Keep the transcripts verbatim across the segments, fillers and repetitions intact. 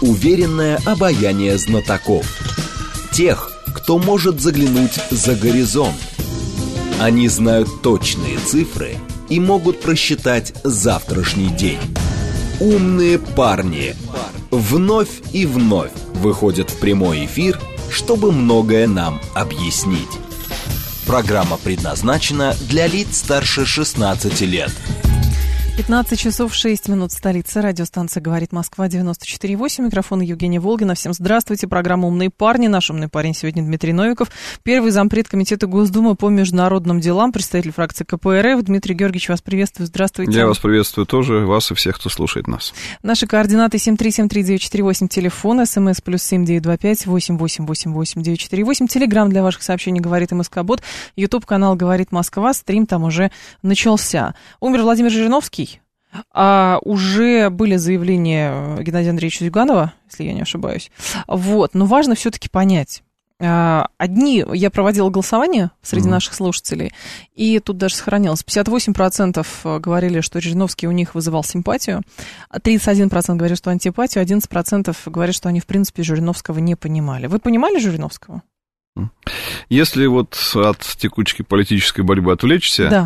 Уверенное обаяние знатоков. Тех, кто может заглянуть за горизонт. Они знают точные цифры и могут просчитать завтрашний день. Умные парни вновь и вновь выходят в прямой эфир, чтобы многое нам объяснить. Программа предназначена для лиц старше шестнадцати лет. пятнадцать часов шесть минут, столица. Радиостанция «Говорит Москва», девяносто четыре восемь. Микрофон Евгения Волгина. Всем здравствуйте. Программа «Умные парни». Наш умный парень сегодня Дмитрий Новиков. Первый зампред комитета Госдумы по международным делам, представитель фракции ка пэ эр эф. Дмитрий Георгиевич, вас приветствую. Здравствуйте. Я вас приветствую тоже, вас и всех, кто слушает нас. Наши координаты семь три семь три девять четыре восемь, телефон, смс плюс семь девять два пять восемь восемь восемь восемь девять четыре восемь, телеграмм для ваших сообщений «Говорит МСК-бот», ютуб-канал «Говорит Москва», стрим там уже начался. Умер Владимир Жириновский. А уже были заявления Геннадия Андреевича Зюганова, если я не ошибаюсь. Вот. Но важно все-таки понять. Одни, я проводила голосование среди mm-hmm. наших слушателей, и тут даже сохранилось. пятьдесят восемь процентов говорили, что Жириновский у них вызывал симпатию, тридцать один процент говорили, что антипатию, одиннадцать процентов говорят, что они, в принципе, Жириновского не понимали. Вы понимали Жириновского? Если вот от текучки политической борьбы отвлечься... Да.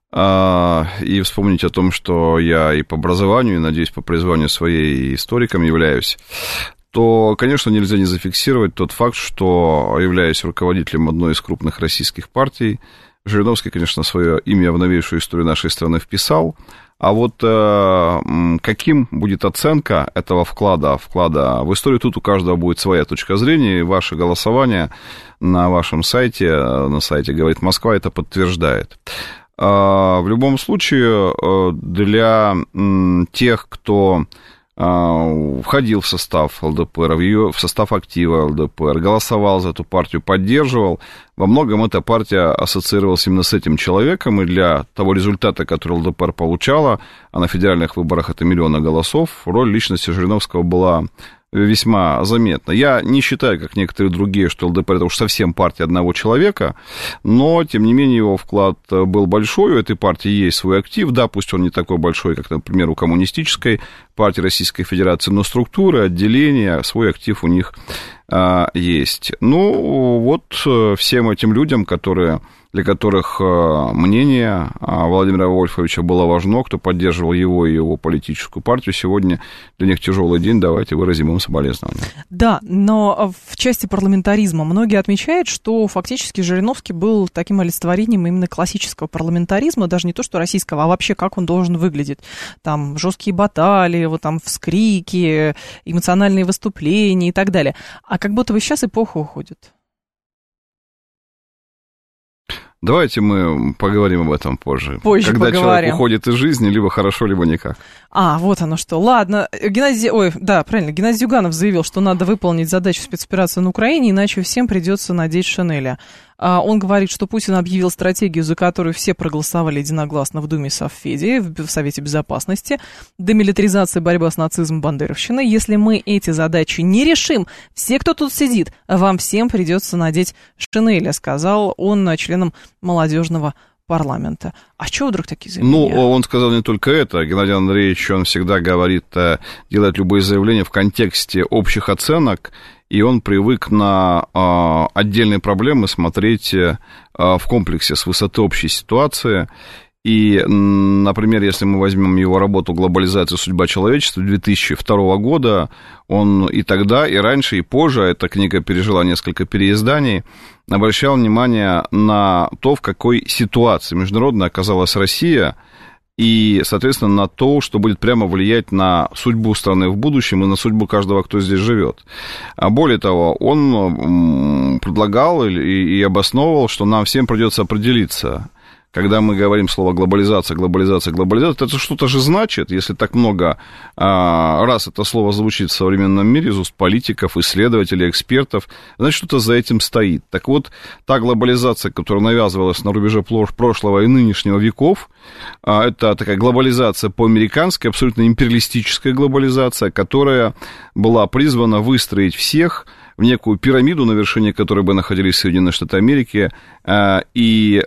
И вспомнить о том, что я и по образованию, и, надеюсь, по призванию своей историком являюсь, то, конечно, нельзя не зафиксировать тот факт, что, являясь руководителем одной из крупных российских партий, Жириновский, конечно, свое имя в новейшую историю нашей страны вписал. А вот э, каким будет оценка этого вклада, вклада в историю, тут у каждого будет своя точка зрения, и ваше голосование на вашем сайте, на сайте «Говорит Москва», это подтверждает. В любом случае, для тех, кто входил в состав эл дэ пэ эр, в состав актива эл дэ пэ эр, голосовал за эту партию, поддерживал, во многом эта партия ассоциировалась именно с этим человеком, и для того результата, который эл дэ пэ эр получала, а на федеральных выборах это миллионы голосов, роль личности Жириновского была весьма заметно. Я не считаю, как некоторые другие, что эл дэ пэ эр это уж совсем партия одного человека, но, тем не менее, его вклад был большой, у этой партии есть свой актив, да, пусть он не такой большой, как, например, у коммунистической партии Российской Федерации, но структуры, отделения, свой актив у них а, есть. Ну, вот всем этим людям, которые... для которых мнение Владимира Вольфовича было важно, кто поддерживал его и его политическую партию, сегодня для них тяжелый день, давайте выразим им соболезнования. Да, но в части парламентаризма многие отмечают, что фактически Жириновский был таким олицетворением именно классического парламентаризма, даже не то, что российского, а вообще как он должен выглядеть. Там жесткие баталии, вот там вскрики, эмоциональные выступления и так далее. А как будто бы сейчас эпоха уходит. Давайте мы поговорим об этом позже. Позже Когда поговорим. Человек уходит из жизни, либо хорошо, либо никак. А, вот оно что. Ладно, Геннадий... Ой, да, правильно, Геннадий Зюганов заявил, что надо выполнить задачу спецоперации на Украине, иначе всем придется надеть шинеля. А он говорит, что Путин объявил стратегию, за которую все проголосовали единогласно в Думе Совфеде, в Совете Безопасности, демилитаризация, борьба с нацизмом, бандеровщиной. Если мы эти задачи не решим, все, кто тут сидит, вам всем придется надеть шинели, сказал он членам молодежного парламента. А чего вдруг такие заявления? Ну, он сказал не только это. Геннадий Андреевич, он всегда говорит, делает любые заявления в контексте общих оценок, и он привык на э, отдельные проблемы смотреть э, в комплексе с высоты общей ситуации. И, например, если мы возьмем его работу «Глобализация. Судьба человечества» две тысячи второго года, он и тогда, и раньше, и позже, эта книга пережила несколько переизданий, обращал внимание на то, в какой ситуации международной оказалась Россия, и, соответственно, на то, что будет прямо влиять на судьбу страны в будущем и на судьбу каждого, кто здесь живет. А более того, он предлагал и обосновывал, что нам всем придется определиться, когда мы говорим слово глобализация, глобализация, глобализация, это что-то же значит, если так много а, раз это слово звучит в современном мире из уст политиков, исследователей, экспертов, значит, что-то за этим стоит. Так вот, та глобализация, которая навязывалась на рубеже прошлого и нынешнего веков, а, это такая глобализация по-американски, абсолютно империалистическая глобализация, которая была призвана выстроить всех в некую пирамиду, на вершине которой бы находились Соединенные Штаты Америки, и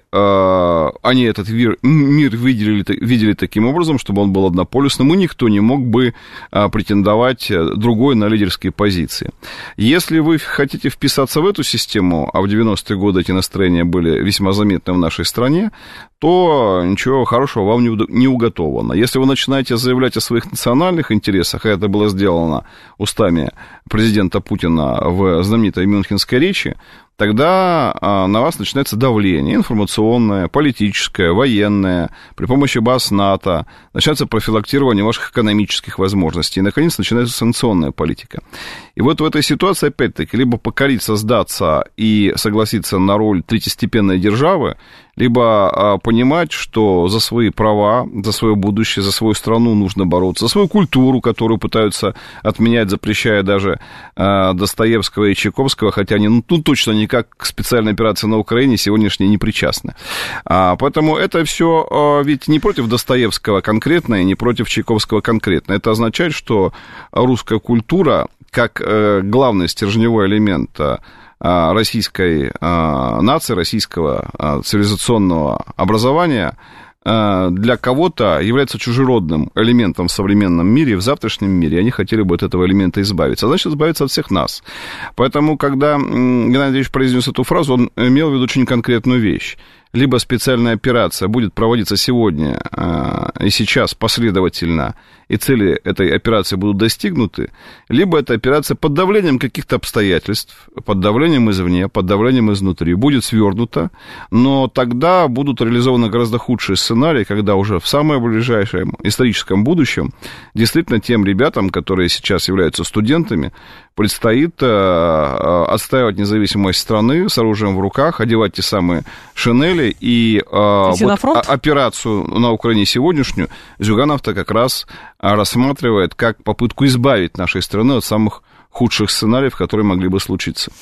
они этот мир, мир видели, видели таким образом, чтобы он был однополюсным, и никто не мог бы претендовать другой на лидерские позиции. Если вы хотите вписаться в эту систему, а в девяностые годы эти настроения были весьма заметны в нашей стране, то ничего хорошего вам не уготовано. Если вы начинаете заявлять о своих национальных интересах, а это было сделано устами президента Путина в знаменитой мюнхенской речи, тогда на вас начинается давление информационное, политическое, военное, при помощи баз НАТО, начинается профилактирование ваших экономических возможностей, и, наконец, начинается санкционная политика. И вот в этой ситуации, опять-таки, либо покориться, сдаться и согласиться на роль третьестепенной державы, либо понимать, что за свои права, за свое будущее, за свою страну нужно бороться, за свою культуру, которую пытаются отменять, запрещая даже Достоевского и Чайковского, хотя они, ну, точно никак к специальной операции на Украине сегодняшней не причастны. Поэтому это все ведь не против Достоевского конкретно и не против Чайковского конкретно. Это означает, что русская культура, как главный стержневой элемент российской нации, российского цивилизационного образования, для кого-то является чужеродным элементом в современном мире, в завтрашнем мире, и они хотели бы от этого элемента избавиться. А значит, избавиться от всех нас. Поэтому, когда Геннадий Андреевич произнес эту фразу, он имел в виду очень конкретную вещь. Либо специальная операция будет проводиться сегодня и сейчас последовательно, и цели этой операции будут достигнуты, либо эта операция под давлением каких-то обстоятельств, под давлением извне, под давлением изнутри будет свернута, но тогда будут реализованы гораздо худшие сценарии, когда уже в самое ближайшем историческом будущем действительно тем ребятам, которые сейчас являются студентами, предстоит отстаивать независимость страны с оружием в руках, одевать те самые шинели, и вот на операцию на Украине сегодняшнюю Зюганов-то как раз рассматривает как попытку избавить нашей страну от самых худших сценариев, которые могли бы случиться.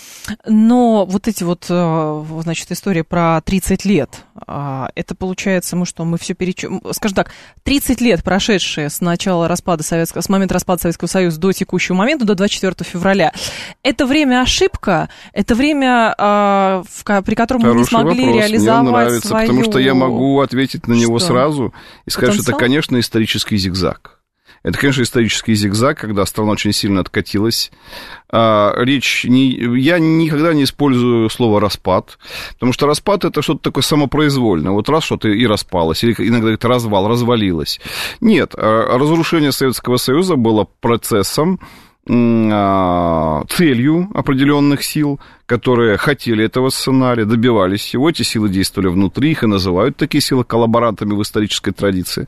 Но вот эти вот, значит, истории про тридцать лет, это получается, мы что, мы все перечем... Скажем так, тридцать лет, прошедшие с начала распада Советского, с момента распада Советского Союза до текущего момента, до двадцать четвёртого февраля, это время ошибка, это время, при котором мы не смогли вопрос. реализовать Мне нравится, свою... потому что я могу ответить на него что? сразу и сказать, Потенциал? что это, конечно, исторический зигзаг. Это, конечно, исторический зигзаг, когда страна очень сильно откатилась. Речь не... Я никогда не использую слово «распад», потому что распад — это что-то такое самопроизвольное. Вот раз что-то и распалось, или иногда это развал, развалилось. Нет, разрушение Советского Союза было процессом, целью определенных сил, которые хотели этого сценария, добивались его. Эти силы действовали внутри, их и называют такие силы коллаборантами в исторической традиции.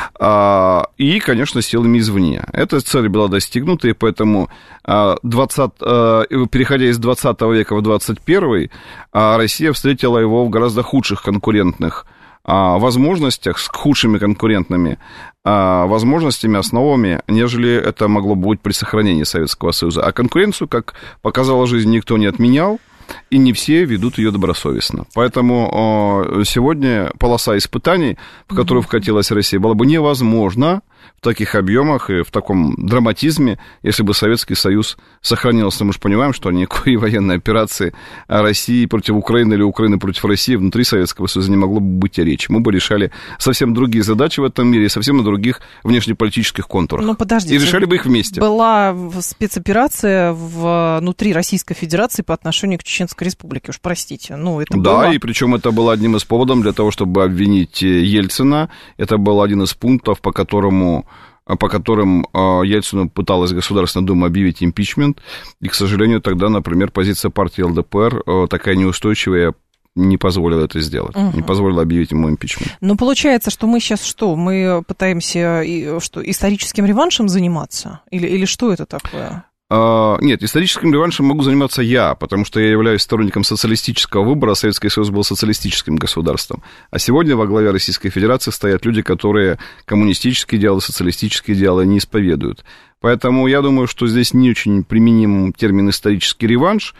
И, конечно, силами извне. Эта цель была достигнута, и поэтому, двадцать, переходя из двадцатого века в двадцать первый, Россия встретила его в гораздо худших конкурентных возможностях, с худшими конкурентными возможностями, основами, нежели это могло быть при сохранении Советского Союза. А конкуренцию, как показала жизнь, никто не отменял, и не все ведут ее добросовестно. Поэтому сегодня полоса испытаний, в которую вкатилась Россия, была бы невозможна в таких объемах и в таком драматизме, если бы Советский Союз сохранился. Мы же понимаем, что никакой военной операции России против Украины или Украины против России внутри Советского Союза не могло бы быть и речи. Мы бы решали совсем другие задачи в этом мире, совсем на других внешнеполитических контурах. Ну, подождите. И решали бы их вместе. Была спецоперация внутри Российской Федерации по отношению к Чеченской Республике. Уж простите. Ну, это да, было... и причем это было одним из поводов для того, чтобы обвинить Ельцина. Это был один из пунктов, по которому по которым Ельцину пыталась Государственная Дума объявить импичмент, и, к сожалению, тогда, например, позиция партии эл дэ пэ эр такая неустойчивая не позволила это сделать, угу. не позволила объявить ему импичмент. Ну, получается, что мы сейчас что, мы пытаемся что, историческим реваншем заниматься? Или, или что это такое? Нет, историческим реваншем могу заниматься я, потому что я являюсь сторонником социалистического выбора, Советский Союз был социалистическим государством. А сегодня во главе Российской Федерации стоят люди, которые коммунистические идеалы, социалистические идеалы не исповедуют. Поэтому я думаю, что здесь не очень применим термин «исторический реванш»,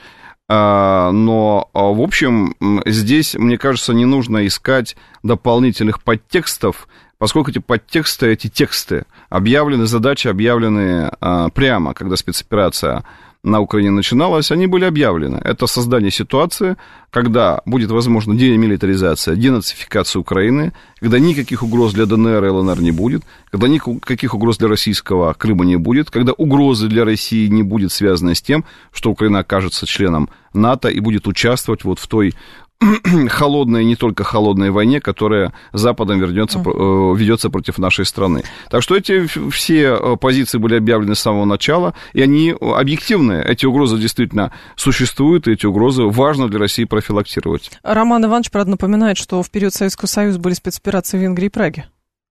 но, в общем, здесь, мне кажется, не нужно искать дополнительных подтекстов, поскольку эти подтексты, эти тексты объявлены, задачи объявлены а, прямо, когда спецоперация на Украине начиналось, они были объявлены. Это создание ситуации, когда будет возможна демилитаризация, денацификация Украины, когда никаких угроз для ДНР и ЛНР не будет, когда никаких угроз для российского Крыма не будет, когда угрозы для России не будет связаны с тем, что Украина окажется членом НАТО и будет участвовать вот в той холодной, не только холодной войне, которая Западом вернется, uh-huh. ведется против нашей страны. Так что эти все позиции были объявлены с самого начала, и они объективные. Эти угрозы действительно существуют, и эти угрозы важно для России профилактировать. Роман Иванович, правда, напоминает, что в период Советского Союза были спецоперации в Венгрии и Праге.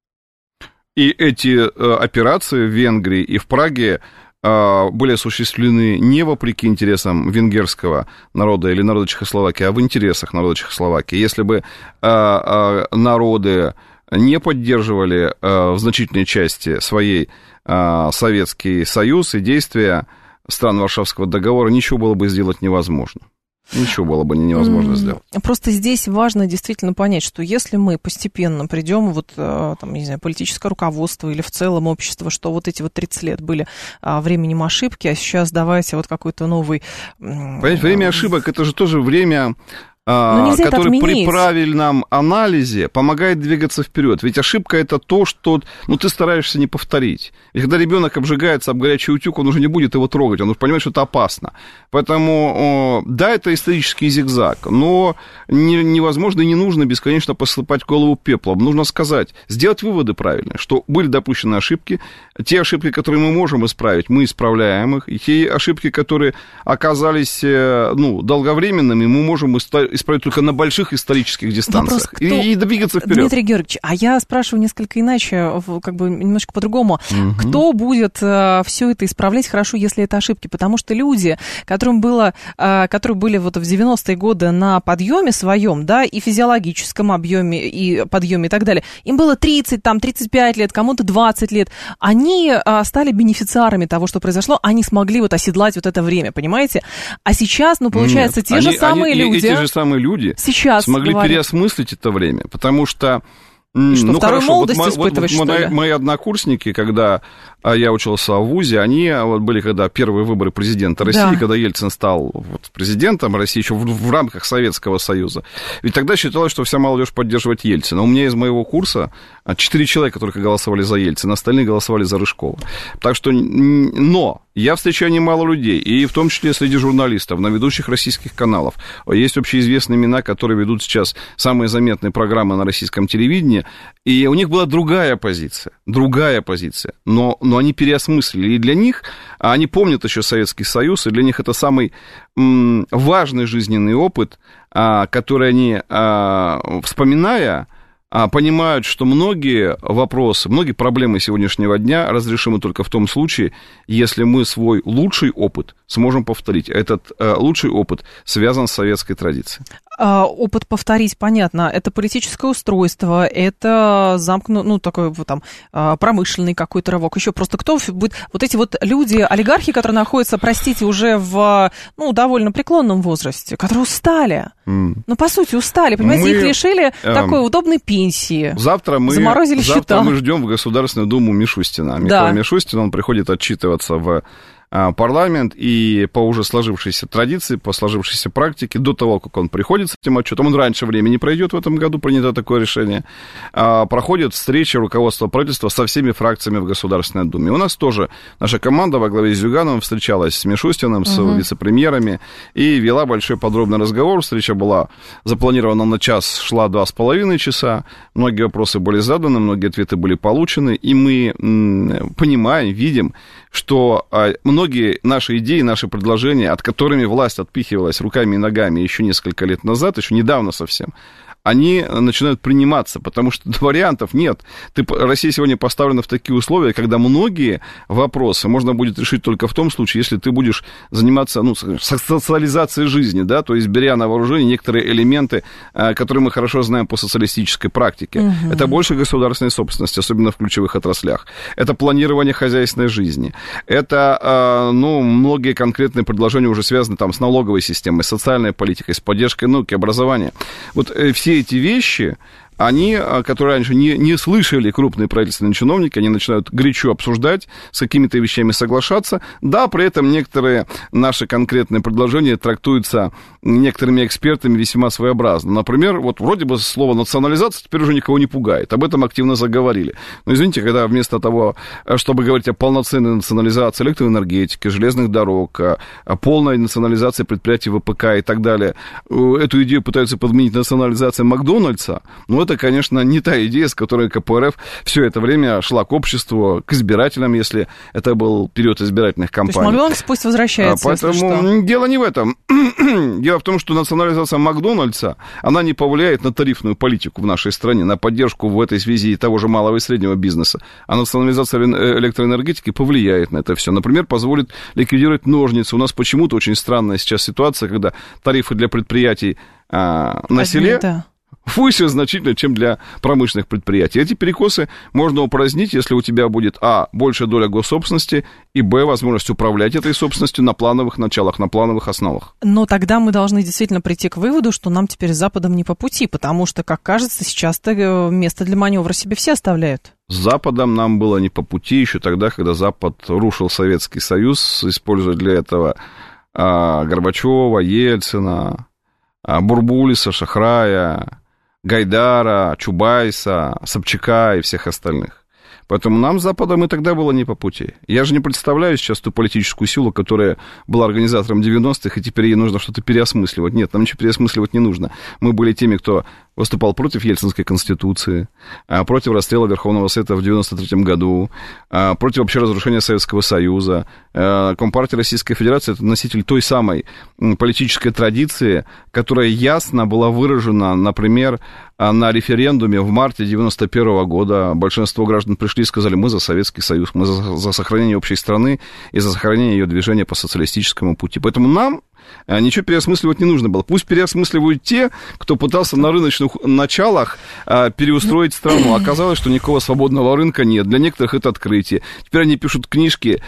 И эти операции в Венгрии и в Праге были осуществлены не вопреки интересам венгерского народа или народа Чехословакии, а в интересах народа Чехословакии. Если бы народы не поддерживали в значительной части своей Советский Союз и действия стран Варшавского договора, ничего было бы сделать невозможно. Ничего было бы невозможно сделать. Просто здесь важно действительно понять, что если мы постепенно придем, вот, там, не знаю, политическое руководство или в целом общество, что вот эти вот тридцать лет были временем ошибки, а сейчас давайте вот какой-то новый... Понимаете, время ошибок, это же тоже время... который при правильном анализе помогает двигаться вперед. Ведь ошибка — это то, что ну, ты стараешься не повторить. И когда ребенок обжигается об горячий утюг, он уже не будет его трогать, он уже понимает, что это опасно. Поэтому, да, это исторический зигзаг, но невозможно и не нужно бесконечно посыпать голову пеплом. Нужно сказать, сделать выводы правильные, что были допущены ошибки. Те ошибки, которые мы можем исправить, мы исправляем их. И те ошибки, которые оказались ну, долговременными, мы можем исправить исправить только на больших исторических дистанциях. Вопрос, и, и двигаться вперед. Дмитрий Георгиевич, а я спрашиваю несколько иначе, как бы немножко по-другому. Угу. Кто будет э, все это исправлять хорошо, если это ошибки? Потому что люди, которым было, э, которые были вот в девяностые годы на подъеме своем, да, и физиологическом объеме, и подъеме и так далее, им было тридцать, там, тридцать пять лет, кому-то двадцать лет. Они э, стали бенефициарами того, что произошло, они смогли вот оседлать вот это время, понимаете? А сейчас, ну, получается, Нет, те они, же самые они, люди... Эти же самые люди сейчас смогли говорят. переосмыслить это время, потому что... И что, ну, вторую хорошо, молодость вот, испытываешь, вот, что ли? Мои однокурсники, когда я учился в ВУЗе, они вот были, когда первые выборы президента России, да. когда Ельцин стал вот, президентом России еще в, в рамках Советского Союза. Ведь тогда считалось, что вся молодежь поддерживает Ельцина. У меня из моего курса четыре человека только голосовали за Ельцина, остальные голосовали за Рыжкова. Так что, но я встречаю немало людей, и в том числе среди журналистов, на ведущих российских каналов. Есть общеизвестные имена, которые ведут сейчас самые заметные программы на российском телевидении, и у них была другая позиция, другая позиция, но, но они переосмыслили, и для них, они помнят еще Советский Союз, и для них это самый м, важный жизненный опыт, а, который они, а, вспоминая, а, понимают, что многие вопросы, многие проблемы сегодняшнего дня разрешимы только в том случае, если мы свой лучший опыт сможем повторить. Этот а, лучший опыт связан с советской традицией. Опыт повторить, понятно, это политическое устройство, это замкнутый, ну, такой вот там промышленный какой-то рывок. Еще просто кто будет... Вот эти вот люди, олигархи, которые находятся, простите, уже в, ну, довольно преклонном возрасте, которые устали. Mm. Ну, по сути, устали, понимаете, мы, их лишили э, такой удобной пенсии. Завтра мы, заморозили завтра счета. мы ждем в Государственную Думу Мишустина. Михаила да. Мишустина, он приходит отчитываться в парламент, и по уже сложившейся традиции, по сложившейся практике, до того, как он приходит с этим отчетом, он раньше времени пройдет в этом году, принято такое решение, проходит встреча руководства правительства со всеми фракциями в Государственной Думе. У нас тоже наша команда во главе с Зюгановым встречалась с Мишустиным, с угу. вице-премьерами, и вела большой подробный разговор. Встреча была запланирована на час, шла два с половиной часа, многие вопросы были заданы, многие ответы были получены, и мы понимаем, видим, что многие наши идеи, наши предложения, от которыми власть отпихивалась руками и ногами еще несколько лет назад, еще недавно совсем, они начинают приниматься, потому что вариантов нет. Ты, Россия сегодня поставлена в такие условия, когда многие вопросы можно будет решить только в том случае, если ты будешь заниматься, ну, социализацией жизни, да, то есть беря на вооружение некоторые элементы, которые мы хорошо знаем по социалистической практике. Угу. Это больше государственной собственности, особенно в ключевых отраслях. Это планирование хозяйственной жизни. Это, ну, многие конкретные предложения уже связаны там с налоговой системой, с социальной политикой, с поддержкой науки, образования. Вот все эти вещи, они, которые раньше не, не слышали, крупные правительственные чиновники, они начинают горячо обсуждать, с какими-то вещами соглашаться. Да, при этом некоторые наши конкретные предложения трактуются некоторыми экспертами весьма своеобразно. Например, вот вроде бы слово «национализация» теперь уже никого не пугает. Об этом активно заговорили. Но извините, когда вместо того, чтобы говорить о полноценной национализации электроэнергетики, железных дорог, о полной национализации предприятий ВПК и так далее, эту идею пытаются подменить национализацией Макдональдса, ну, это, конечно, не та идея, с которой КПРФ все это время шла к обществу, к избирателям, если это был период избирательных кампаний. То есть Макдональдс пусть возвращается, Поэтому что. Дело не в этом. Дело в том, что национализация Макдональдса, она не повлияет на тарифную политику в нашей стране, на поддержку в этой связи того же малого и среднего бизнеса. А национализация электроэнергетики повлияет на это все. Например, позволит ликвидировать ножницы. У нас почему-то очень странная сейчас ситуация, когда тарифы для предприятий а, на селе... Да. выше значительно, чем для промышленных предприятий. Эти перекосы можно упразднить, если у тебя будет, а, большая доля госсобственности, и, б, возможность управлять этой собственностью на плановых началах, на плановых основах. Но тогда мы должны действительно прийти к выводу, что нам теперь с Западом не по пути, потому что, как кажется, сейчас-то место для маневра себе все оставляют. С Западом нам было не по пути еще тогда, когда Запад рушил Советский Союз, используя для этого а, Горбачева, Ельцина, а, Бурбулиса, Шахрая, Гайдара, Чубайса, Собчака и всех остальных. Поэтому нам с Западом и тогда было не по пути. Я же не представляю сейчас ту политическую силу, которая была организатором девяностых, и теперь ей нужно что-то переосмысливать. Нет, нам ничего переосмысливать не нужно. Мы были теми, кто выступал против Ельцинской конституции, против расстрела Верховного Совета в девяносто третьем году, против вообще разрушения Советского Союза. Компартия Российской Федерации — это носитель той самой политической традиции, которая ясно была выражена, например, на референдуме в марте девяносто первого года. Большинство граждан пришли и сказали: мы за Советский Союз, мы за, за сохранение общей страны и за сохранение ее движения по социалистическому пути. Поэтому нам ничего переосмысливать не нужно было. Пусть переосмысливают те, кто пытался на рыночных началах а, переустроить страну. Оказалось, что никакого свободного рынка нет. Для некоторых это открытие. Теперь они пишут книжки,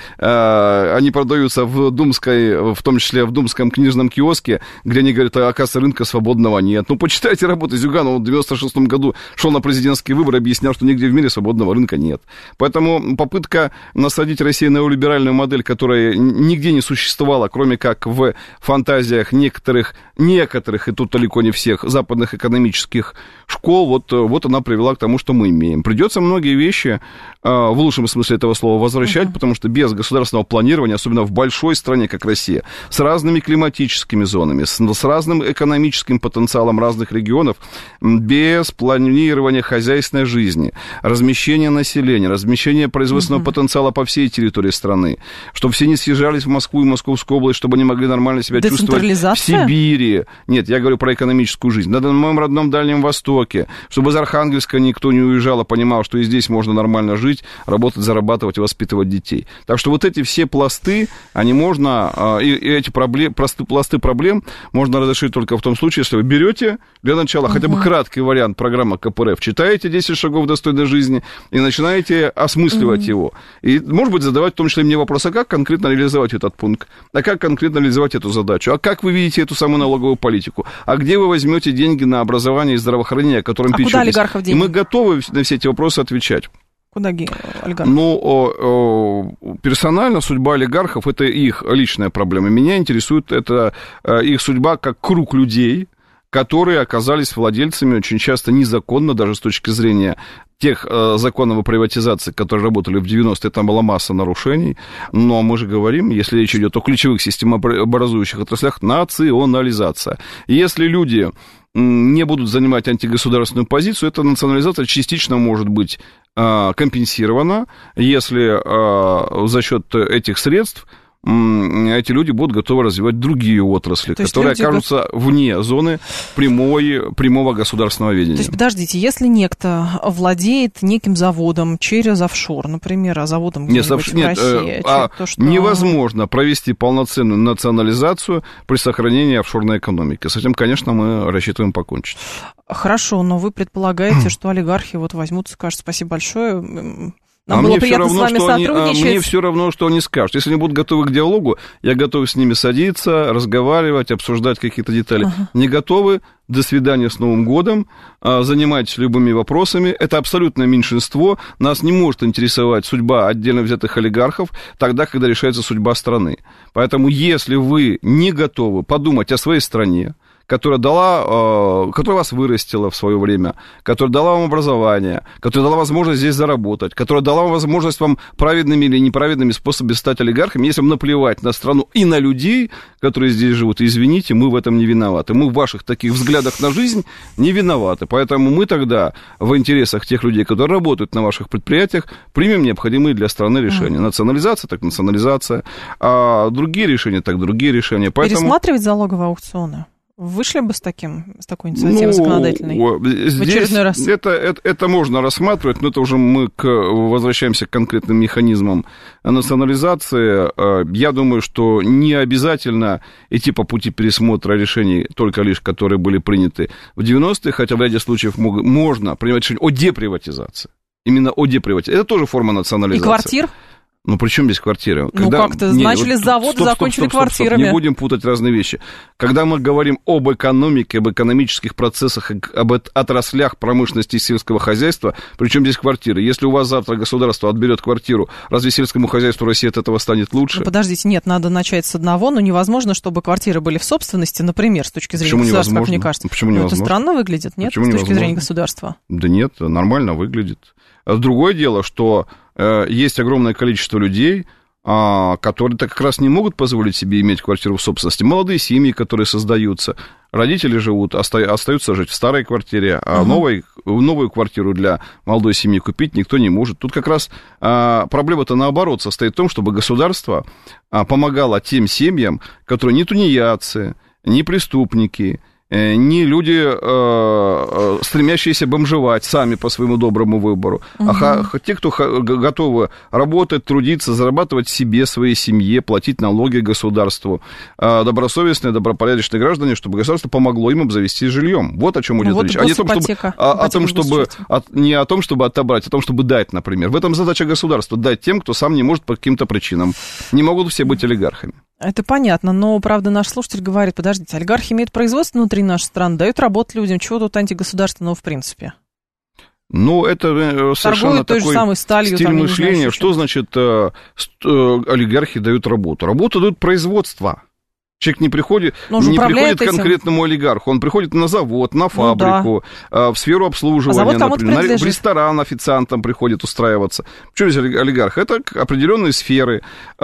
а, они продаются в Думской, в том числе в Думском книжном киоске, где они говорят: а, оказывается, рынка свободного нет. Ну, почитайте работы Зюганова. В девяносто шестом году шел на президентские выборы, объяснял, что нигде в мире свободного рынка нет. Поэтому попытка насадить России неолиберальную модель, которая нигде не существовала, кроме как в фантазиях некоторых, некоторых, и тут далеко не всех, западных экономических школ, вот, вот она привела к тому, что мы имеем. Придется многие вещи, в лучшем смысле этого слова, возвращать, uh-huh. потому что без государственного планирования, особенно в большой стране, как Россия, с разными климатическими зонами, с, с разным экономическим потенциалом разных регионов, без планирования хозяйственной жизни, размещения населения, размещения производственного uh-huh. потенциала по всей территории страны, чтобы все не съезжались в Москву и Московскую область, чтобы они могли нормально себя чувствовать в Сибири. Нет, я говорю про экономическую жизнь. На моем родном Дальнем Востоке, чтобы из Архангельска никто не уезжал, а понимал, что и здесь можно нормально жить, работать, зарабатывать и воспитывать детей. Так что вот эти все пласты, они можно, и эти проблем, простые пласты проблем можно разрешить только в том случае, если вы берете для начала uh-huh. хотя бы краткий вариант программы КПРФ, читаете десять шагов достойной жизни и начинаете осмысливать uh-huh. его. И, может быть, задавать в том числе мне вопрос: а как конкретно реализовать этот пункт? А как конкретно реализовать эту задачу? А как вы видите эту самую налоговую политику? А где вы возьмете деньги на образование и здравоохранение, о котором а печетесь? Куда олигархов деньги? И мы готовы на все эти вопросы отвечать. Куда олигархов? Ну, о, о, персонально судьба олигархов — это их личная проблема. Меня интересует это их судьба как круг людей, которые оказались владельцами очень часто незаконно, даже с точки зрения тех э, законов о приватизации, которые работали в девяностые, там была масса нарушений, но мы же говорим, если речь идет о ключевых системообразующих отраслях, национализация. Если люди не будут занимать антигосударственную позицию, эта национализация частично может быть э, компенсирована, если э, за счет этих средств эти люди будут готовы развивать другие отрасли, которые окажутся го... вне зоны прямой, прямого государственного ведения. То есть, подождите, если некто владеет неким заводом через офшор, например, а заводом где-нибудь нет, в нет, России, а то, что... невозможно провести полноценную национализацию при сохранении офшорной экономики. С этим, конечно, мы рассчитываем покончить. Хорошо, но вы предполагаете, что олигархи вот возьмут и скажут: спасибо большое, Нам а было мне приятно все равно, с вами что сотрудничать. Они, а мне все равно, что они скажут. Если они будут готовы к диалогу, я готов с ними садиться, разговаривать, обсуждать какие-то детали. Ага. Не готовы? До свидания с Новым годом. Занимайтесь любыми вопросами. Это абсолютное меньшинство. Нас не может интересовать судьба отдельно взятых олигархов тогда, когда решается судьба страны. Поэтому, если вы не готовы подумать о своей стране, которая дала, которая вас вырастила в свое время, которая дала вам образование, которая дала возможность здесь заработать, которая дала вам возможность вам праведными или неправедными способами стать олигархами, если вам наплевать на страну и на людей, которые здесь живут, извините, мы в этом не виноваты. Мы в ваших таких взглядах на жизнь не виноваты. Поэтому мы тогда в интересах тех людей, которые работают на ваших предприятиях, примем необходимые для страны решения. Национализация, так национализация, а другие решения, так другие решения. Поэтому... Пересматривать залоговые аукционы? Вышли бы с, таким, с такой инициативой ну, законодательной? Здесь в очередной раз. Это, это, это можно рассматривать, но это уже мы к, возвращаемся к конкретным механизмам национализации. Я думаю, что не обязательно идти по пути пересмотра решений, только лишь которые были приняты в девяностые, хотя в ряде случаев можно принимать решение о деприватизации. Именно о деприватизации. Это тоже форма национализации. И квартир? Ну, при чем здесь квартиры? Ну, Когда... как-то не, начали вот, с завода, стоп, закончили стоп, стоп, квартирами. Стоп, стоп. Не будем путать разные вещи. Когда мы говорим об экономике, об экономических процессах, об отраслях промышленности и сельского хозяйства, при чем здесь квартиры? Если у вас завтра государство отберет квартиру, разве сельскому хозяйству России от этого станет лучше? Ну, подождите, нет, надо начать с одного, но невозможно, чтобы квартиры были в собственности, например, с точки зрения Почему государства, невозможно? как мне кажется. Почему ну, невозможно? Это странно выглядит, нет, Почему с точки невозможно? зрения государства? Да нет, нормально выглядит. Другое дело, что э, есть огромное количество людей, которые-то как раз не могут позволить себе иметь квартиру в собственности. Молодые семьи, которые создаются, родители живут, остаются жить в старой квартире, а uh-huh. новой, новую квартиру для молодой семьи купить никто не может. Тут как раз а, проблема-то наоборот состоит в том, чтобы государство а, помогало тем семьям, которые не тунеядцы, не преступники, не люди, э, стремящиеся бомжевать сами по своему доброму выбору, угу. а х- те, кто х- готовы работать, трудиться, зарабатывать себе, своей семье, платить налоги государству, э, добросовестные, добропорядочные граждане, чтобы государство помогло им обзавестись жильем. Вот о чем идет вот речь. А не о том, чтобы, а, о том, чтобы от, не о том, чтобы отобрать, а о том, чтобы дать, например. В этом задача государства — дать тем, кто сам не может по каким-то причинам. Не могут все быть олигархами. Это понятно, но, правда, наш слушатель говорит, подождите, олигархи имеют производство внутри нашей страны, дают работу людям, чего тут антигосударственного в принципе? Ну, это совершенно Торгуют той такой же самой сталью, стиль там, мышления. знаю, что значит э, э, олигархи дают работу? Работу дают производство. Человек не приходит, не приходит к конкретному олигарху, он приходит на завод, на фабрику, ну, да. в сферу обслуживания, а например, в ресторан официантом приходит устраиваться. Почему здесь олигарх? Это определенные сферы,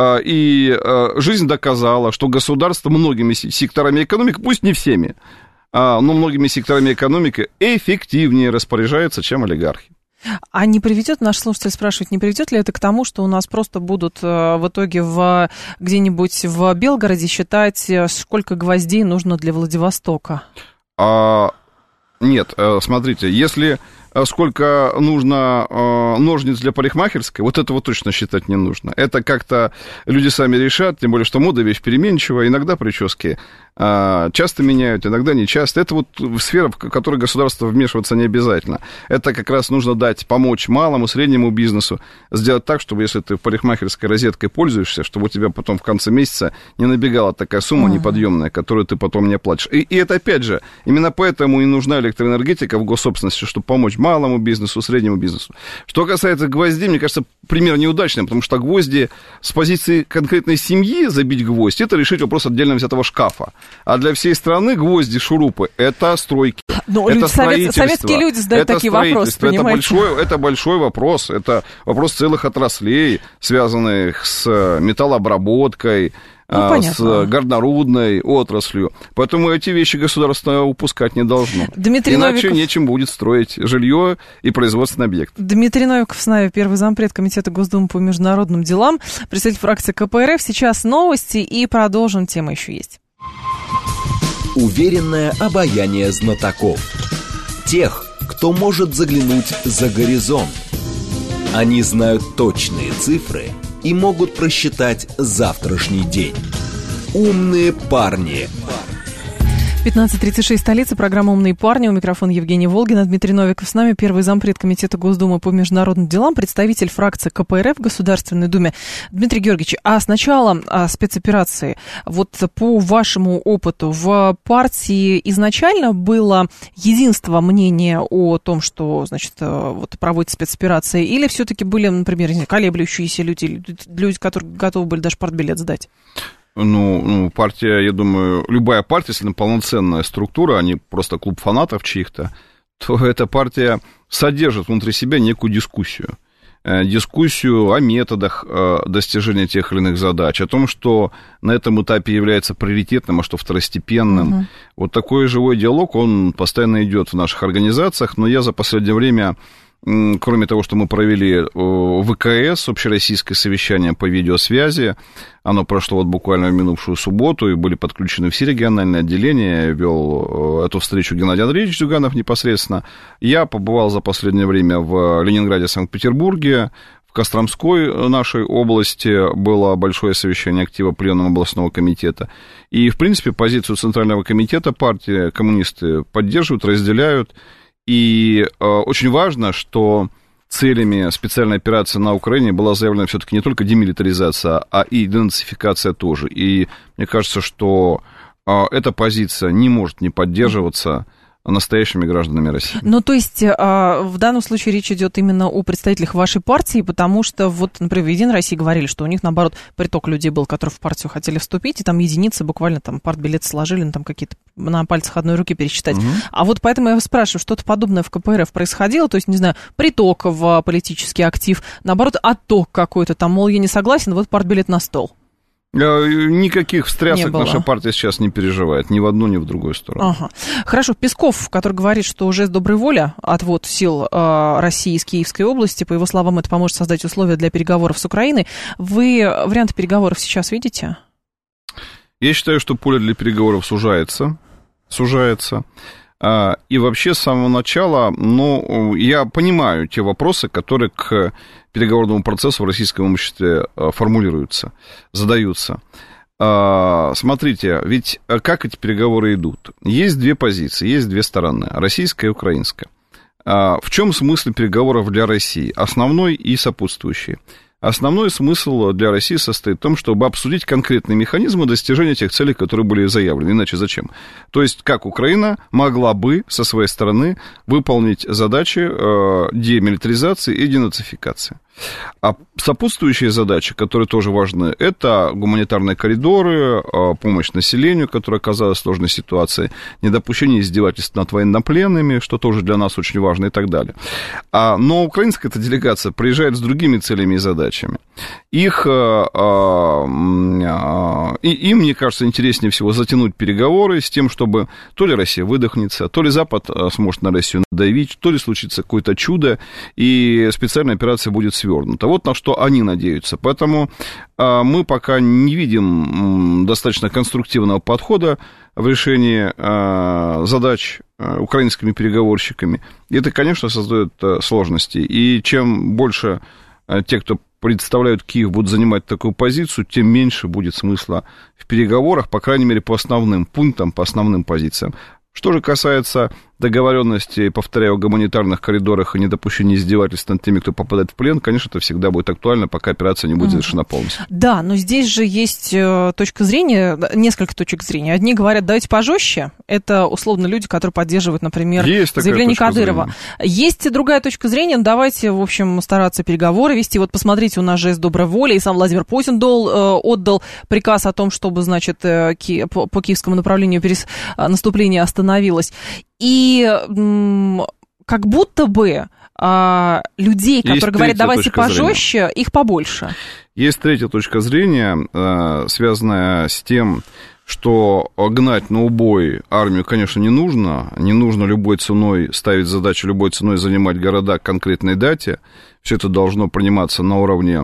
и жизнь доказала, что государство многими секторами экономики, пусть не всеми, но многими секторами экономики эффективнее распоряжается, чем олигархи. А не приведет, наш слушатель спрашивает, не приведет ли это к тому, что у нас просто будут в итоге в, где-нибудь в Белгороде считать, сколько гвоздей нужно для Владивостока? А, нет, смотрите, если сколько нужно ножниц для парикмахерской, вот этого точно считать не нужно. Это как-то люди сами решат, тем более, что мода вещь переменчивая, иногда прически часто меняют, иногда не часто. Это вот сфера, в которой государство вмешиваться не обязательно. Это как раз нужно дать, помочь малому, среднему бизнесу, сделать так, чтобы если ты в парикмахерской розеткой пользуешься, чтобы у тебя потом в конце месяца не набегала такая сумма uh-huh. неподъемная, которую ты потом не оплатишь. И, и это, опять же, именно поэтому и нужна электроэнергетика в госсобственности, чтобы помочь малому бизнесу, среднему бизнесу. Что касается гвоздей, мне кажется, пример неудачный, потому что гвозди с позиции конкретной семьи забить гвоздь, это решить вопрос отдельно взятого шкафа. А для всей страны гвозди, шурупы — это стройки, ну, это люди, строительство. Советские люди задают это такие вопросы, это большой, это большой вопрос, это вопрос целых отраслей, связанных с металлообработкой, ну, с горнорудной отраслью. Поэтому эти вещи государство упускать не должно. Дмитрий Иначе Новиков... нечем будет строить жилье и производственный объект. Дмитрий Новиков с нами, первый зампред Комитета Госдумы по международным делам, представитель фракции ка пэ эр эф. Сейчас новости и продолжим. Тема еще есть. Уверенное обаяние знатоков. Тех, кто может заглянуть за горизонт. Они знают точные цифры и могут просчитать завтрашний день. Умные парни. пятнадцать тридцать шесть, столица, программа «Умные парни». У микрофона Евгений Волгин, Дмитрий Новиков с нами, первый зампред комитета Госдумы по международным делам, представитель фракции ка пэ эр эф в Государственной Думе. Дмитрий Георгиевич, а с начала а, спецоперации, вот по вашему опыту, в партии изначально было единство мнения о том, что, значит, вот проводится спецоперация, или все-таки были, например, колеблющиеся люди, люди, которые готовы были даже партбилет сдать? Ну, ну, партия, я думаю, любая партия, если она полноценная структура, а не просто клуб фанатов чьих-то, то эта партия содержит внутри себя некую дискуссию. Дискуссию о методах достижения тех или иных задач, о том, что на этом этапе является приоритетным, а что второстепенным. Угу. Вот такой живой диалог, он постоянно идет в наших организациях, но я за последнее время, кроме того, что мы провели вэ ка эс, общероссийское совещание по видеосвязи, оно прошло вот буквально в минувшую субботу, и были подключены все региональные отделения, я вел эту встречу Геннадий Андреевич Зюганов непосредственно. Я побывал за последнее время в Ленинграде, Санкт-Петербурге, в Костромской нашей области было большое совещание актива Пленума областного комитета. И, в принципе, позицию Центрального комитета партии коммунисты поддерживают, разделяют. И э, очень важно, что целями специальной операции на Украине была заявлена все-таки не только демилитаризация, а и денацификация тоже. И мне кажется, что э, эта позиция не может не поддерживаться настоящими гражданами России. Ну, то есть, в данном случае речь идет именно о представителях вашей партии, потому что, вот, например, в «Единой России» говорили, что у них, наоборот, приток людей был, которые в партию хотели вступить, и там единицы буквально там партбилеты сложили, ну, там какие-то на пальцах одной руки пересчитать. Угу. А вот поэтому я вас спрашиваю, что-то подобное в ка пэ эр эф происходило, то есть, не знаю, приток в политический актив, наоборот, отток какой-то, там, мол, я не согласен, вот партбилет на стол. Никаких встрясок наша партия сейчас не переживает, ни в одну, ни в другую сторону. Ага. Хорошо, Песков, который говорит, что жест доброй воли, отвод сил э, России из Киевской области, по его словам, это поможет создать условия для переговоров с Украиной. Вы варианты переговоров сейчас видите? Я считаю, что поле для переговоров сужается, сужается. И вообще с самого начала, ну, я понимаю те вопросы, которые к переговорному процессу в российском обществе формулируются, задаются. Смотрите, ведь как эти переговоры идут? Есть две позиции, есть две стороны, российская и украинская. В чем смысл переговоров для России? Основной и сопутствующий. Основной смысл для России состоит в том, чтобы обсудить конкретные механизмы достижения тех целей, которые были заявлены. Иначе зачем? То есть, как Украина могла бы со своей стороны выполнить задачи демилитаризации и денацификации. А сопутствующие задачи, которые тоже важны, это гуманитарные коридоры, помощь населению, которое оказалось в сложной ситуации, недопущение издевательств над военнопленными, что тоже для нас очень важно и так далее. Но украинская эта делегация приезжает с другими целями и задачами. Их, и им, мне кажется, интереснее всего затянуть переговоры с тем, чтобы то ли Россия выдохнется, то ли Запад сможет на Россию надавить, то ли случится какое-то чудо, и специальная операция будет свернута. Вот на что они надеются. Поэтому а, мы пока не видим м, достаточно конструктивного подхода в решении а, задач а, украинскими переговорщиками. И это, конечно, создает а, сложности. И чем больше а, те, кто представляют Киев, будут занимать такую позицию, тем меньше будет смысла в переговорах, по крайней мере, по основным пунктам, по основным позициям. Что же касается договоренности, повторяю, о гуманитарных коридорах и недопущении издевательств над теми, кто попадает в плен, конечно, это всегда будет актуально, пока операция не будет завершена полностью. Да, но здесь же есть точка зрения, несколько точек зрения. Одни говорят, давайте пожестче. Это, условно, люди, которые поддерживают, например, заявление Кадырова. Зрения. Есть и другая точка зрения. Давайте, в общем, стараться переговоры вести. Вот посмотрите, у нас жест доброй воли, и сам Владимир Путин дол, отдал приказ о том, чтобы, значит, ки, по, по киевскому направлению перес, наступление остановилось. И м, как будто бы а, людей, есть которые говорят, давайте пожестче, зрения. Их побольше. Есть третья точка зрения, связанная с тем, что гнать на убой армию, конечно, не нужно. Не нужно любой ценой ставить задачу, любой ценой занимать города к конкретной дате. Все это должно приниматься на уровне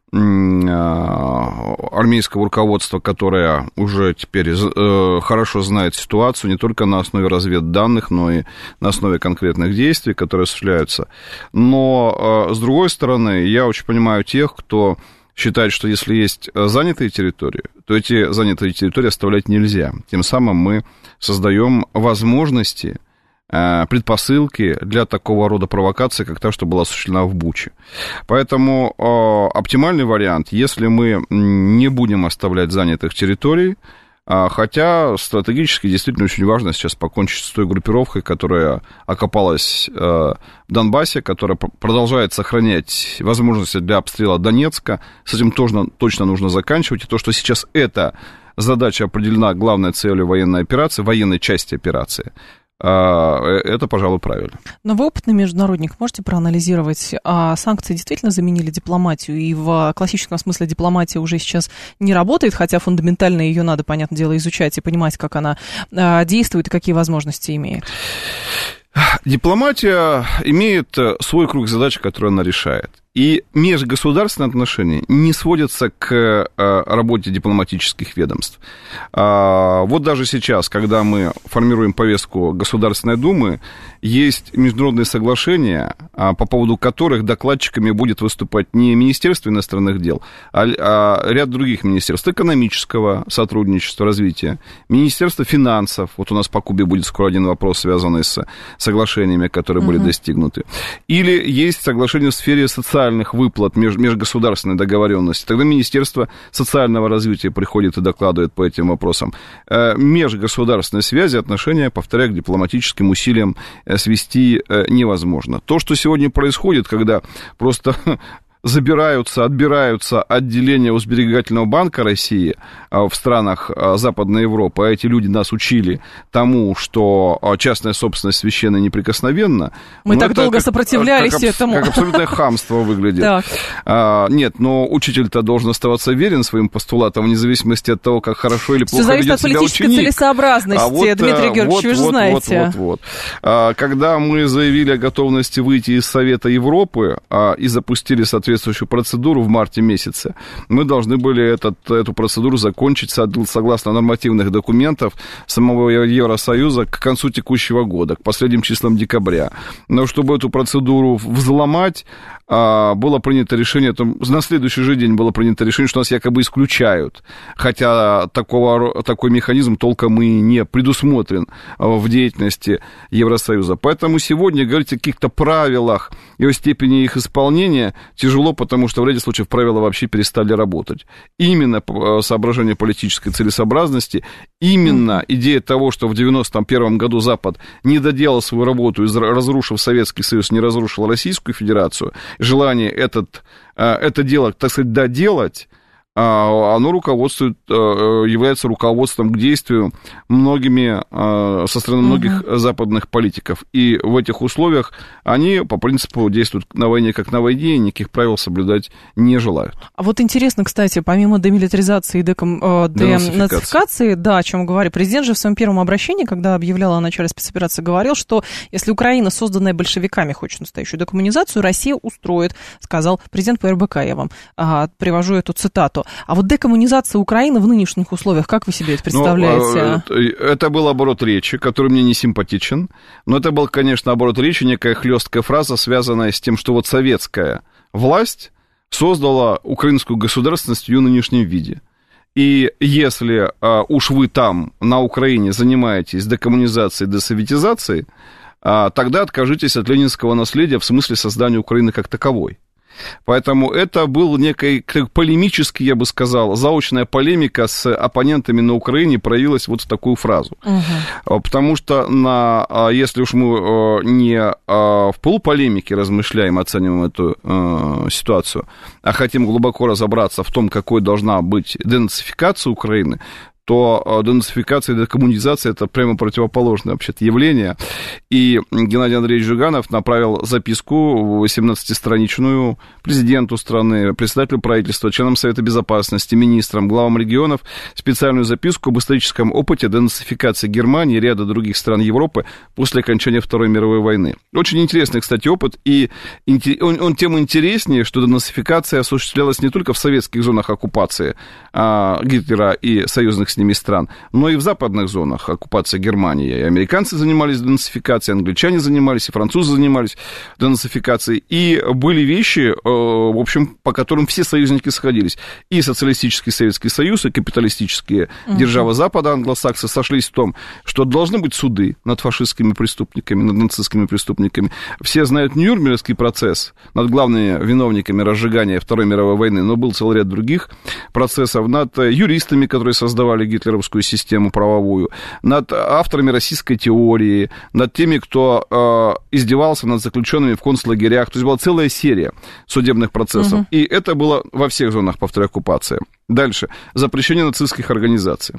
армейского руководства, которое уже теперь э, хорошо знает ситуацию не только на основе разведданных, но и на основе конкретных действий, которые осуществляются. Но, э, с другой стороны, я очень понимаю тех, кто считает, что если есть занятые территории, то эти занятые территории оставлять нельзя. Тем самым мы создаем возможности, предпосылки для такого рода провокации, как та, что была осуществлена в Буче. Поэтому э, оптимальный вариант, если мы не будем оставлять занятых территорий, э, хотя стратегически действительно очень важно сейчас покончить с той группировкой, которая окопалась э, в Донбассе, которая продолжает сохранять возможности для обстрела Донецка. С этим тоже, точно нужно заканчивать. И то, что сейчас эта задача определена главной целью военной операции, военной части операции, это, пожалуй, правильно. Но вы опытный международник, можете проанализировать, а санкции действительно заменили дипломатию, и в классическом смысле дипломатия уже сейчас не работает, хотя фундаментально ее надо, понятное дело, изучать и понимать, как она действует и какие возможности имеет? Дипломатия имеет свой круг задач, которые она решает. И межгосударственные отношения не сводятся к работе дипломатических ведомств. Вот даже сейчас, когда мы формируем повестку Государственной Думы, есть международные соглашения, по поводу которых докладчиками будет выступать не Министерство иностранных дел, а ряд других министерств: экономического сотрудничества, развития, Министерство финансов. Вот у нас по Кубе будет скоро один вопрос, связанный с соглашениями, которые были uh-huh. достигнуты. Или есть соглашение в сфере социального выплат, меж, межгосударственной договоренности. Тогда Министерство социального развития приходит и докладывает по этим вопросам. Межгосударственные связи, отношения, повторяю, к дипломатическим усилиям свести невозможно. То, что сегодня происходит, когда просто забираются, отбираются отделения у Сберегательного банка России в странах Западной Европы, а эти люди нас учили тому, что частная собственность священна и неприкосновенна. Мы так долго как, сопротивлялись как, этому. Как абсолютное хамство выглядит. А, нет, но учитель-то должен оставаться верен своим постулатам, вне зависимости от того, как хорошо или плохо ведет себя ученик. Все зависит от политической целесообразности, а вот, Дмитрий Георгиевич, вот, вы же вот, знаете. Вот, вот, вот. А, когда мы заявили о готовности выйти из Совета Европы а, и запустили, соответственно, соответствующую процедуру в марте месяце, мы должны были этот, эту процедуру закончить согласно нормативных документов самого Евросоюза к концу текущего года, к последним числам декабря. Но чтобы эту процедуру взломать, было принято решение, на следующий же день было принято решение, что нас якобы исключают, хотя такого, такой механизм толком и не предусмотрен в деятельности Евросоюза. Поэтому сегодня говорить о каких-то правилах и о степени их исполнения тяжело, потому что в ряде случаев правила вообще перестали работать. Именно соображение политической целесообразности, именно идея того, что в девяносто первом году Запад не доделал свою работу, разрушив Советский Союз, не разрушил Российскую Федерацию, желание этот, это дело, так сказать, доделать, оно руководствует, является руководством к действию многими, со стороны многих uh-huh. западных политиков. И в этих условиях они по принципу действуют на войне как на войне, и никаких правил соблюдать не желают. А вот интересно, кстати, помимо демилитаризации и деком... денацификации, да, о чем говорю, президент же в своем первом обращении, когда объявлял о начале спецоперации, говорил, что если Украина, созданная большевиками, хочет настоящую декоммунизацию, Россия устроит, сказал президент по эр бэ ка. Я вам ага, привожу эту цитату. А вот декоммунизация Украины в нынешних условиях, как вы себе это представляете? Ну, это был оборот речи, который мне не симпатичен, но это был, конечно, оборот речи, некая хлесткая фраза, связанная с тем, что вот советская власть создала украинскую государственность в ее нынешнем виде. И если а, уж вы там, на Украине, занимаетесь декоммунизацией, десоветизацией, а, тогда откажитесь от ленинского наследия в смысле создания Украины как таковой. Поэтому это был некий полемический, я бы сказал, заочная полемика с оппонентами на Украине проявилась вот в такую фразу. Uh-huh. Потому что, на, если уж мы не в полуполемике размышляем, оцениваем эту э, ситуацию, а хотим глубоко разобраться в том, какой должна быть денацификация Украины, то денацификация и декоммунизация – это прямо противоположное вообще-то явление. И Геннадий Андреевич Жиганов направил записку восемнадцатистраничную президенту страны, председателю правительства, членам Совета Безопасности, министрам, главам регионов, специальную записку об историческом опыте денацификации Германии и ряда других стран Европы после окончания Второй мировой войны. Очень интересный, кстати, опыт, и он, он тем интереснее, что денацификация осуществлялась не только в советских зонах оккупации а, Гитлера и союзных с ними стран, но и в западных зонах оккупации Германии. И американцы занимались денацификацией, англичане занимались, и французы занимались денацификацией. И были вещи, в общем, по которым все союзники сходились. И социалистический Советский Союз, и капиталистические uh-huh. державы Запада, англосаксы, сошлись в том, что должны быть суды над фашистскими преступниками, над нацистскими преступниками. Все знают Нюрнбергский процесс над главными виновниками разжигания Второй мировой войны, но был целый ряд других процессов, над юристами, которые создавали гитлеровскую систему правовую, над авторами российской теории, над теми, кто э, издевался над заключенными в концлагерях. То есть была целая серия судебных процессов. Uh-huh. И это было во всех зонах, повторяю, оккупации. Дальше. Запрещение нацистских организаций.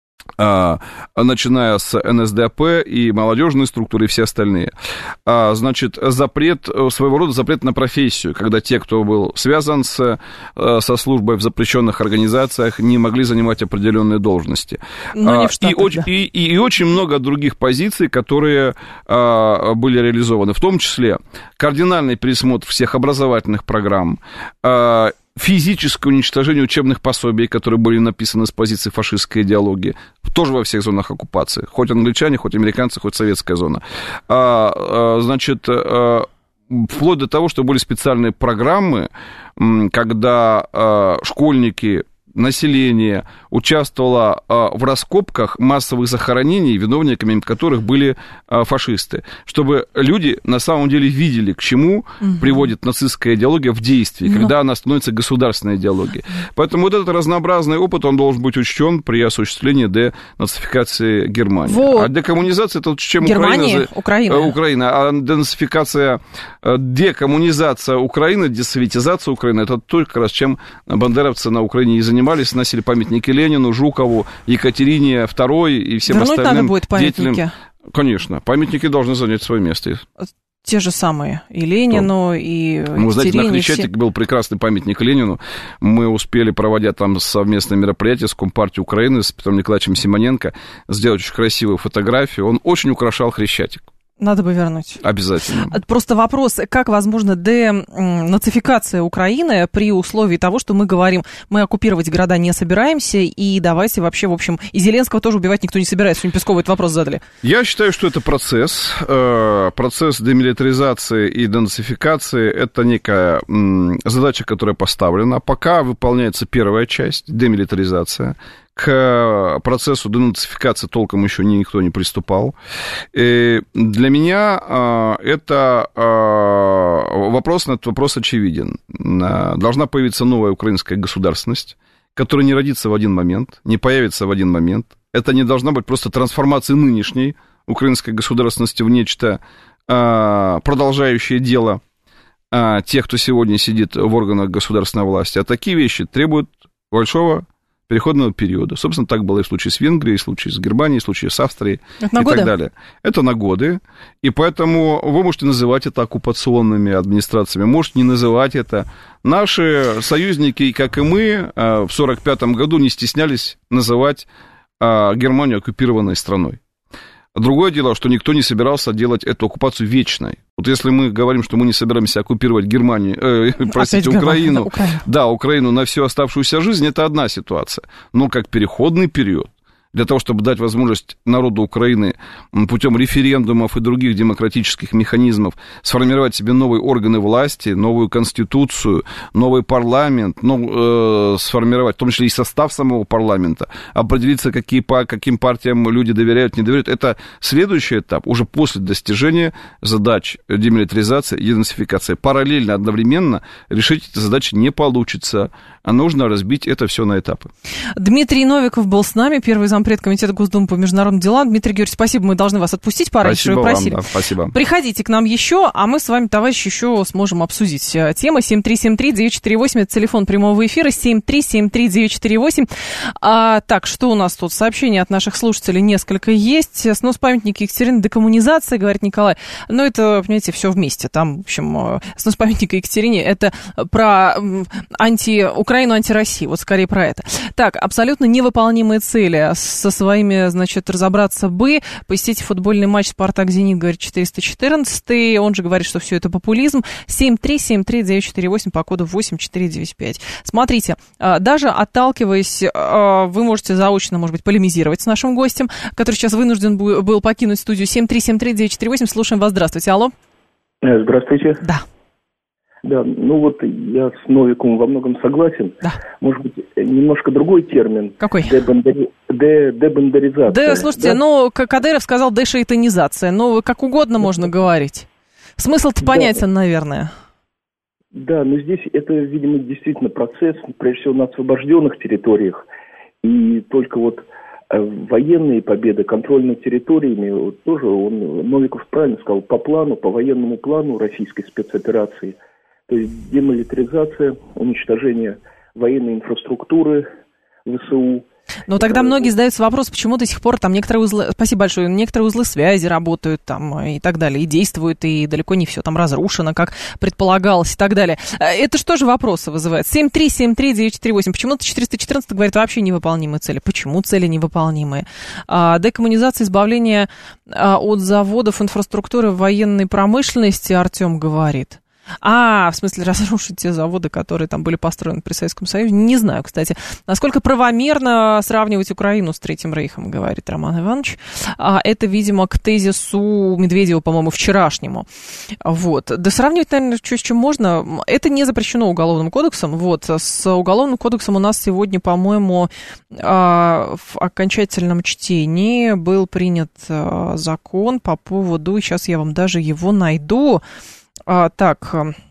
А, начиная с эн эс дэ ап и молодежной структуры, и все остальные. А, значит, запрет, своего рода запрет на профессию, когда те, кто был связан с, со службой в запрещенных организациях, не могли занимать определенные должности. Но не в Штатах, и, очень, да. и, и, и очень много других позиций, которые а, были реализованы, в том числе кардинальный пересмотр всех образовательных программ, а, физическое уничтожение учебных пособий, которые были написаны с позиции фашистской идеологии, тоже во всех зонах оккупации. Хоть англичане, хоть американцы, хоть советская зона. А, а, значит, а, вплоть до того, что были специальные программы, когда а, школьники, население участвовало в раскопках массовых захоронений, виновниками которых были фашисты, чтобы люди на самом деле видели, к чему угу. приводит нацистская идеология в действии, Но... когда она становится государственной идеологией. Поэтому вот этот разнообразный опыт, он должен быть учтен при осуществлении денацификации Германии. Вот. А декоммунизация, это чем Германия, Украина, Украина. Украина. А денацификация, декоммунизация Украины, десоветизация Украины, это только раз чем бандеровцы на Украине и занимались. Сносили памятники Ленину, Жукову, Екатерине второй и всем Вернуть остальным надо будет памятники. деятелям. Конечно, памятники должны занять свое место. Те же самые, и Ленину, Кто? и Екатерине. Ну, знаете, на все... Хрещатике был прекрасный памятник Ленину. Мы успели, проводя там совместное мероприятие с Компартией Украины, с Петром Николаевичем Симоненко, сделать очень красивую фотографию. Он очень украшал Хрещатик. Надо бы вернуть. Обязательно. Просто вопрос, как возможно денацификация Украины при условии того, что мы говорим, мы оккупировать города не собираемся, и давайте вообще, в общем, и Зеленского тоже убивать никто не собирается. Сегодня Пескову этот вопрос задали. Я считаю, что это процесс. Процесс демилитаризации и денацификации – это некая задача, которая поставлена. Пока выполняется первая часть, демилитаризация. К процессу денацификации толком еще никто не приступал. И для меня это вопрос, на этот вопрос очевиден. Должна появиться новая украинская государственность, которая не родится в один момент, не появится в один момент. Это не должна быть просто трансформация нынешней украинской государственности в нечто продолжающее дело тех, кто сегодня сидит в органах государственной власти. А такие вещи требуют большого переходного периода. Собственно, так было и в случае с Венгрией, и в случае с Германией, и в случае с Австрией и годы? так далее. Это на годы, и поэтому вы можете называть это оккупационными администрациями, можете не называть это. Наши союзники, как и мы, в сорок пятом году не стеснялись называть Германию оккупированной страной. Другое дело, что никто не собирался делать эту оккупацию вечной. Вот если мы говорим, что мы не собираемся оккупировать Германию, э, простите, Украину, Украину, да, Украину на всю оставшуюся жизнь, это одна ситуация. Но как переходный период, для того, чтобы дать возможность народу Украины путем референдумов и других демократических механизмов сформировать себе новые органы власти, новую конституцию, новый парламент, ну, э, сформировать, в том числе и состав самого парламента, определиться, какие, по каким партиям люди доверяют, не доверяют. Это следующий этап, уже после достижения задач демилитаризации и денацификации. Параллельно, одновременно решить эти задачи не получится, а нужно разбить это все на этапы. Дмитрий Новиков был с нами, первый зампред Комитета Госдумы по международным делам. Дмитрий Георгиевич, спасибо, мы должны вас отпустить, пора еще просили. Вам, да, спасибо. Приходите к нам еще, а мы с вами, товарищи, еще сможем обсудить темы. семь три семь три девять четыре восемь, это телефон прямого эфира, семь три семь три девять четыре восемь. А, так, что у нас тут? Сообщения от наших слушателей несколько есть. Снос памятника Екатерины, декоммунизация, говорит Николай. Но это, понимаете, все вместе. Там, в общем, снос памятника Екатерине, это про анти... Украину, анти-Россию. Вот скорее про это. Так, абсолютно невыполнимые цели. со своими, значит, разобраться бы. Посетите футбольный матч «Спартак-Зенит», говорит четыреста четырнадцатый. Он же говорит, что все это популизм. семь три семь три девять четыре восемь по коду восемь четыре девять пять. Смотрите, даже отталкиваясь, вы можете заочно, может быть, полемизировать с нашим гостем, который сейчас вынужден был покинуть студию. Семь три семь три девять четыре восемь. Слушаем вас. Здравствуйте. Алло. Здравствуйте. Да. Да, ну вот я с Новиковым во многом согласен. Да. Может быть, немножко другой термин. Какой? Дебандари... Де... Дебандаризация. Да, слушайте, да? ну, Кадыров сказал дешейтанизация. Ну, как угодно можно говорить. Смысл-то да. понятен, наверное. Да, но здесь это, видимо, действительно процесс, прежде всего, на освобожденных территориях. И только вот военные победы, контроль над территориями, вот тоже он, Новиков правильно сказал, по плану, по военному плану российской спецоперации. То есть демилитаризация, уничтожение военной инфраструктуры ВСУ. Но тогда многие задаются вопросом, почему до сих пор там некоторые узлы, спасибо большое, некоторые узлы связи работают там и так далее, и действуют, и далеко не все там разрушено, как предполагалось, и так далее. Это что же вопросы вызывает? семь три семь три девять четыре восемь. Почему-то четыреста четырнадцать говорит, вообще невыполнимые цели. Почему цели невыполнимые? А, декоммунизация, избавление а, от заводов, инфраструктуры военной промышленности, Артем говорит. А, в смысле, разрушить те заводы, которые там были построены при Советском Союзе. Не знаю, кстати, насколько правомерно сравнивать Украину с Третьим Рейхом, говорит Роман Иванович. А, это, видимо, к тезису Медведева, по-моему, вчерашнему. Вот. Да сравнивать, наверное, что с чем можно. Это не запрещено Уголовным кодексом. Вот. С Уголовным кодексом у нас сегодня, по-моему, в окончательном чтении был принят закон по поводу, сейчас я вам даже его найду. А, так,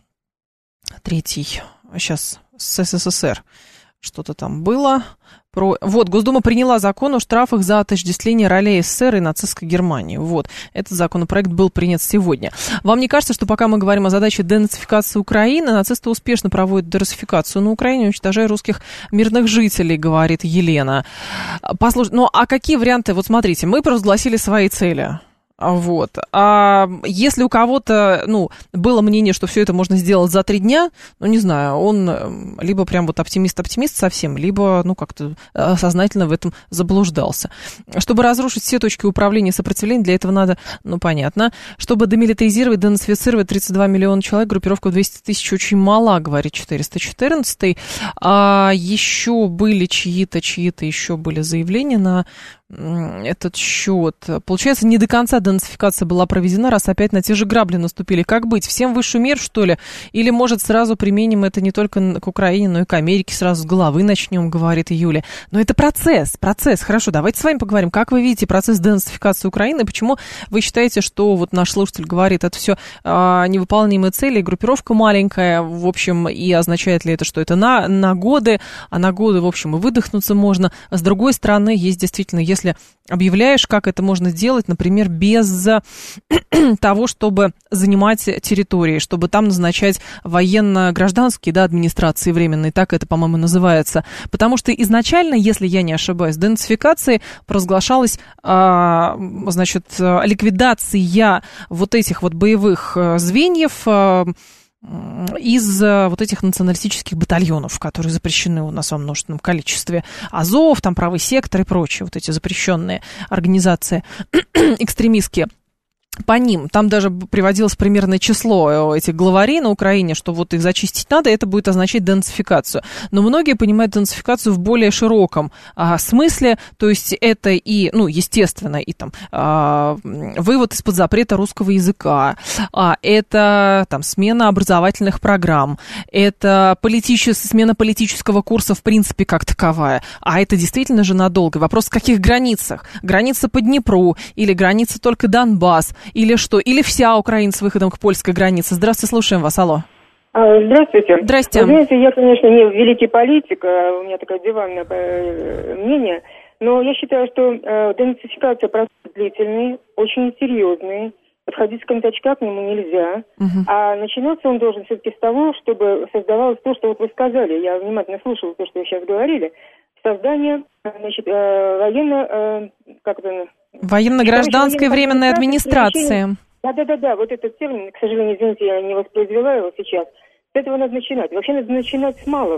третий, сейчас, с СССР что-то там было. Про... Вот, Госдума приняла закон о штрафах за отождествление ролей СССР и нацистской Германии. Вот, этот законопроект был принят сегодня. Вам не кажется, что пока мы говорим о задаче денацификации Украины, нацисты успешно проводят дерусификацию на Украине, уничтожая русских мирных жителей, говорит Елена. Послушайте, ну а какие варианты? Вот смотрите, мы провозгласили свои цели. Вот. А если у кого-то, ну, было мнение, что все это можно сделать за три дня, ну, не знаю, он либо прям вот оптимист-оптимист совсем, либо, ну, как-то сознательно в этом заблуждался. Чтобы разрушить все точки управления и сопротивления, для этого надо, ну, понятно, чтобы демилитаризировать, денацифицировать тридцать два миллиона человек, группировка двести тысяч очень мала, говорит четыреста четырнадцатый. А еще были чьи-то, чьи-то еще были заявления на этот счет. Получается, не до конца денацификация была проведена, раз опять на те же грабли наступили. Как быть? Всем высшую меру, что ли? Или, может, сразу применим это не только к Украине, но и к Америке, сразу с головы начнем, говорит Юля. Но это процесс, процесс. Хорошо, давайте с вами поговорим. Как вы видите процесс денацификации Украины? Почему вы считаете, что, вот наш слушатель говорит, это все а, невыполнимые цели, группировка маленькая, в общем, и означает ли это, что это на, на годы, а на годы, в общем, и выдохнуться можно. С другой стороны, есть действительно, если объявляешь, как это можно сделать, например, без того, чтобы занимать территории, чтобы там назначать военно-гражданские, да, администрации временные, так это, по-моему, называется. Потому что изначально, если я не ошибаюсь, денацификацией провозглашалась, а, значит, ликвидация вот этих вот боевых звеньев, а, из вот этих националистических батальонов, которые запрещены у нас во множественном количестве. Азов, там правый сектор и прочие вот эти запрещенные организации экстремистские. По ним, там даже приводилось примерное число этих главарей на Украине, что вот их зачистить надо, это будет означать денацификацию. Но многие понимают денацификацию в более широком а, смысле, то есть это и, ну, естественно, и там а, вывод из-под запрета русского языка, а, это там смена образовательных программ, это политичес... смена политического курса в принципе как таковая, а это действительно же надолго. Вопрос, в каких границах? Граница по Днепру или граница только Донбасс? Или что? Или вся Украина с выходом к польской границе? Здравствуйте, слушаем вас, алло. Здравствуйте. Здрасте. Вы знаете, я, конечно, не великий политик, у меня такое диванное мнение, но я считаю, что денацификация процесс длительный, очень серьезный, подходить с контачка к нему нельзя, угу. А начинаться он должен все-таки с того, чтобы создавалось то, что вот вы сказали, я внимательно слушала то, что вы сейчас говорили, создание, значит, военно... как это... Военно-гражданская временная администрация. Да-да-да, вот этот термин, к сожалению, извините, я не воспроизвела его сейчас. С этого надо начинать. Вообще надо начинать с малого.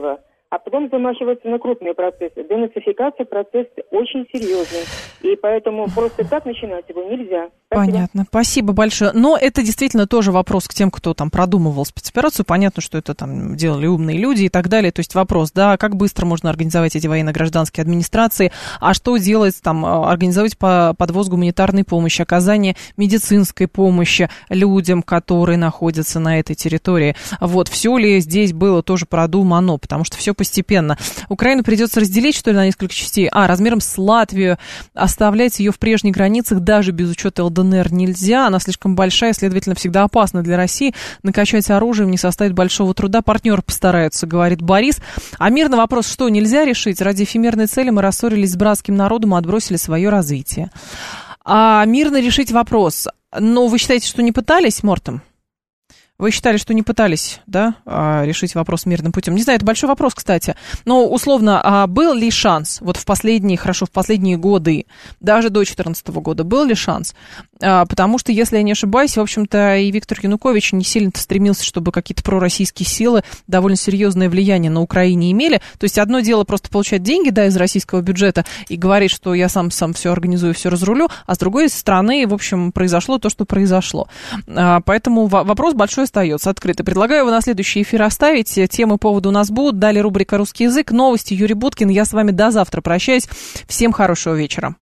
а потом замахиваться на крупные процессы. Денацификация процесс очень серьезный, и поэтому просто так начинать его нельзя. Спасибо. Понятно, спасибо большое. Но это действительно тоже вопрос к тем, кто там продумывал спецоперацию. Понятно, что это там делали умные люди и так далее. То есть вопрос, да, как быстро можно организовать эти военно-гражданские администрации, а что делать там, организовать по подвоз гуманитарной помощи, оказание медицинской помощи людям, которые находятся на этой территории. Вот, все ли здесь было тоже продумано, потому что все постепенно. Украину придется разделить, что ли, на несколько частей. А, размером с Латвию, оставлять ее в прежних границах даже без учета ЛДНР нельзя. Она слишком большая, следовательно, всегда опасна для России. Накачать оружием не составит большого труда. Партнеры постараются, говорит Борис. А мирный вопрос, что нельзя решить? Ради эфемерной цели мы рассорились с братским народом и отбросили свое развитие. А мирно решить вопрос. Но вы считаете, что не пытались, Мортом? Вы считали, что не пытались, да, решить вопрос мирным путем? Не знаю, это большой вопрос, кстати. Но, условно, был ли шанс, вот в последние, хорошо, в последние годы, даже до две тысячи четырнадцатого года, был ли шанс? Потому что, если я не ошибаюсь, в общем-то, и Виктор Янукович не сильно-то стремился, чтобы какие-то пророссийские силы довольно серьезное влияние на Украине имели. То есть одно дело просто получать деньги, да, из российского бюджета и говорить, что я сам сам все организую, все разрулю, а с другой стороны, в общем, произошло то, что произошло. Поэтому вопрос большой остается открытый. Предлагаю его на следующий эфир оставить. Темы, поводы у нас будут. Далее рубрика «Русский язык», новости, Юрий Буткин. Я с вами до завтра прощаюсь. Всем хорошего вечера.